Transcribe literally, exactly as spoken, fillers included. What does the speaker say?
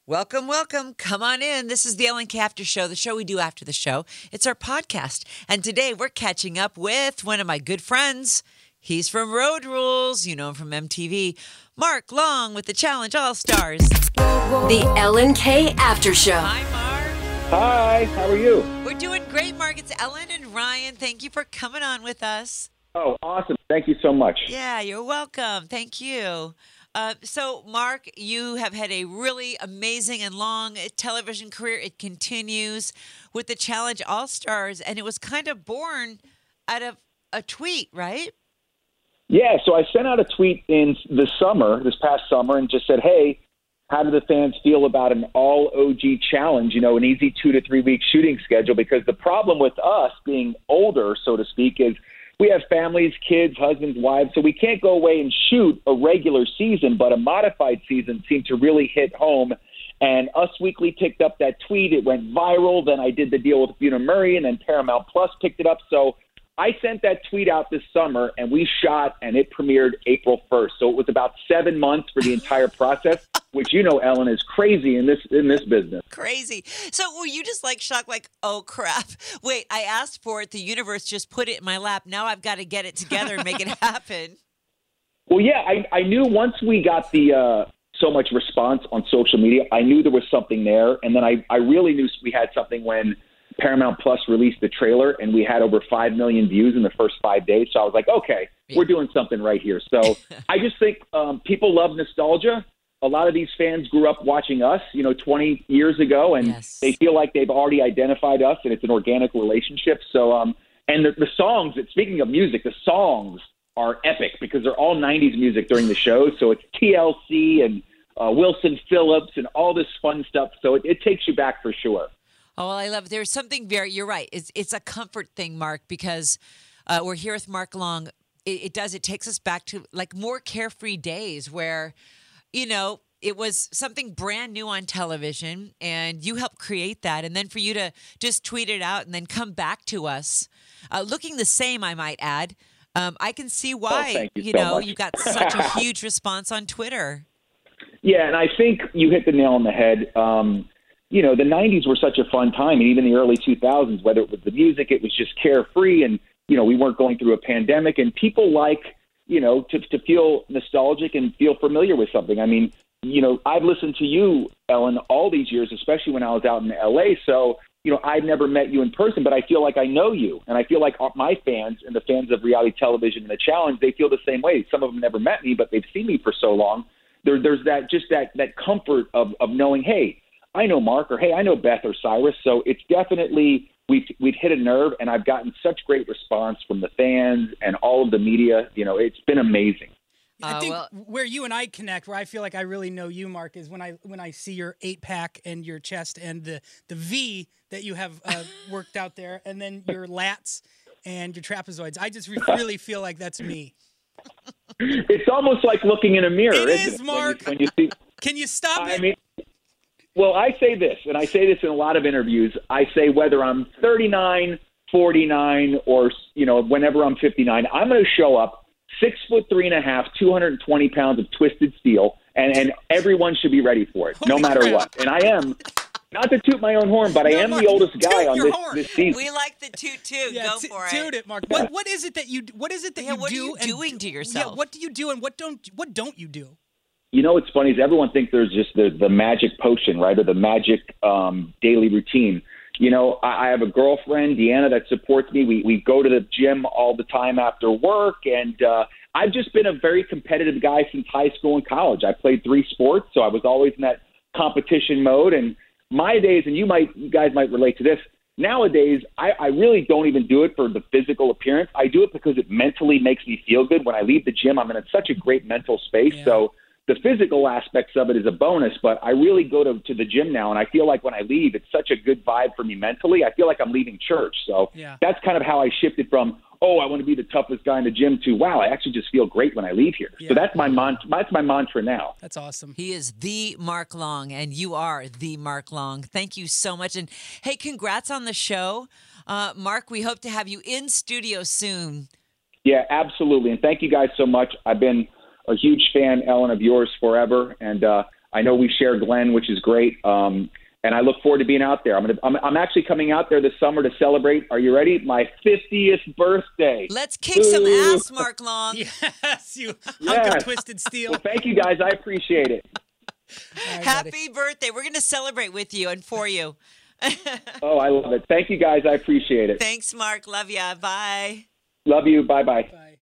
Welcome, welcome. Come on in. This is the Ellen K After Show, the show we do after the show. It's our podcast. And today we're catching up with one of my good friends. He's from Road Rules. You know him from M T V. Mark Long with the Challenge All-Stars. The Ellen K After Show. Hi, Mark. Hi, how are you? We're doing great, Mark. It's Ellen and Ryan. Thank you for coming on with us. Oh, awesome. Thank you so much. Yeah, you're welcome. Thank you. Uh, so, Mark, you have had a really amazing and long television career. It continues with the Challenge All-Stars, and it was kind of born out of a tweet, right? Yeah, so I sent out a tweet in the summer, this past summer, and just said, hey, how do the fans feel about an all-O G challenge, you know, an easy two to three week shooting schedule? Because the problem with us being older, so to speak, is we have families, kids, husbands, wives, so we can't go away and shoot a regular season, but a modified season seemed to really hit home. And Us Weekly picked up that tweet. It went viral. Then I did the deal with Buena Murray, and then Paramount Plus picked it up. So I sent that tweet out this summer, and we shot, and it premiered April first. So it was about seven months for the entire process, which, you know, Ellen, is crazy in this in this business. Crazy. So were you just like shocked, like, oh, crap. Wait, I asked for it. The universe just put it in my lap. Now I've got to get it together and make it happen. Well, yeah, I, I knew once we got the uh, so much response on social media, I knew there was something there. And then I, I really knew we had something when Paramount Plus released the trailer, and we had over five million views in the first five days. So I was like, okay, yeah. We're doing something right here. So I just think um, people love nostalgia. A lot of these fans grew up watching us, you know, twenty years ago, and yes. They feel like they've already identified us, and it's an organic relationship. So, um, and the, the songs, speaking of music, the songs are epic because they're all nineties music during the show. So it's T L C and uh, Wilson Phillips and all this fun stuff. So it, it takes you back for sure. Oh, well, I love it. There's something very, you're right. It's it's a comfort thing, Mark, because uh, we're here with Mark Long. It, it does, it takes us back to like more carefree days where, you know, it was something brand new on television and you helped create that. And then for you to just tweet it out and then come back to us, uh, looking the same, I might add. Um, I can see why, oh, you, you so know, much. you got such a huge response on Twitter. Yeah, and I think you hit the nail on the head. Um, you know, the nineties were such a fun time, and even the early two thousands, whether it was the music, it was just carefree, and, you know, we weren't going through a pandemic, and people like, you know, to, to feel nostalgic and feel familiar with something. I mean, you know, I've listened to you, Ellen, all these years, especially when I was out in L A, so, you know, I've never met you in person, but I feel like I know you, and I feel like my fans and the fans of reality television and the challenge, they feel the same way. Some of them never met me, but they've seen me for so long. There, there's that just that that comfort of, of knowing, hey, I know Mark, or hey, I know Beth or Cyrus. So it's definitely, we've we've hit a nerve, and I've gotten such great response from the fans and all of the media. You know, it's been amazing. I think uh, well, where you and I connect, where I feel like I really know you, Mark, is when I when I see your eight pack and your chest and the the V that you have uh, worked out there, and then your lats and your trapezoids. I just re- really feel like that's me. It's almost like looking in a mirror. It isn't is, it? Mark. When you, when you see, Can you stop I it? mean, well, I say this, and I say this in a lot of interviews. I say whether I'm thirty-nine, forty-nine, or, you know, whenever I'm fifty-nine, I'm going to show up six foot three and a half, two hundred twenty pounds of twisted steel, and, and everyone should be ready for it, no Holy matter crap. what. And I am, not to toot my own horn, but I No, am Mark, the oldest guy toot on your this, horn. this season. we like the toot toot. Yeah, Go t- for toot it. it, Mark. What what is it that you what is it that Yeah, you what are do? you and doing to Yeah, yourself? what do you do and what don't what don't you do? You know what's funny is everyone thinks there's just the, the magic potion, right, or the magic um, daily routine. You know, I, I have a girlfriend, Deanna, that supports me. We we go to the gym all the time after work, and uh, I've just been a very competitive guy since high school and college. I played three sports, so I was always in that competition mode. And my days, and you might, you guys might relate to this. Nowadays, I, I really don't even do it for the physical appearance. I do it because it mentally makes me feel good. When I leave the gym, I'm in such a great mental space. Yeah. So the physical aspects of it is a bonus, but I really go to, to the gym now, and I feel like when I leave, it's such a good vibe for me mentally. I feel like I'm leaving church. So Yeah. that's kind of how I shifted from, oh, I want to be the toughest guy in the gym, to, wow, I actually just feel great when I leave here. Yeah. So that's my mant- that's my mantra now. That's awesome. He is the Mark Long, and you are the Mark Long. Thank you so much. And, hey, congrats on the show. Uh, Mark, we hope to have you in studio soon. Yeah, absolutely. And thank you guys so much. I've been a huge fan, Ellen, of yours forever. And uh, I know we share Glenn, which is great. Um, and I look forward to being out there. I'm gonna, I'm, I'm actually coming out there this summer to celebrate. Are you ready? My fiftieth birthday. Let's kick Ooh. some ass, Mark Long. Yes, you yes. hunk of twisted steel. Well, thank you, guys. I appreciate it. Right, Happy buddy. birthday. We're going to celebrate with you and for you. Oh, I love it. Thank you, guys. I appreciate it. Thanks, Mark. Love ya. Bye. Love you. Bye-bye. Bye.